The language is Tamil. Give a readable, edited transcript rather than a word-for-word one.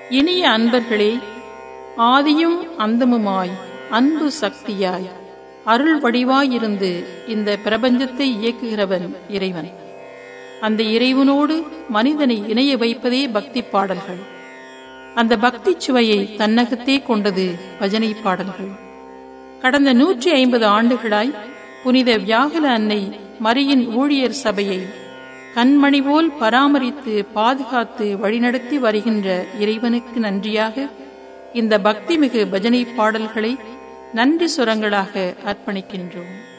இனிய அன்பர்களே, ஆதியும் அந்தமுமாய் அன்பு சக்தியாய் அருள் வடிவாயிருந்து இந்த பிரபஞ்சத்தை இயக்குகிறவன் இறைவன். அந்த இறைவனோடு மனிதனை இணைய வைப்பதே பக்தி பாடல்கள். அந்த பக்தி சுவையை தன்னகத்தே கொண்டது பஜனை பாடல்கள். கடந்த 150 ஆண்டுகளாய் புனித வியாகுல அன்னை மரியின் ஊழியர் சபையை கண்மணி போல் பராமரித்து பாதுகாத்து வழிநடத்தி வருகின்ற இறைவனுக்கு நன்றியாக இந்த பக்திமிகு பஜனை பாடல்களை நன்றி சுரங்களாக அர்ப்பணிக்கின்றோம்.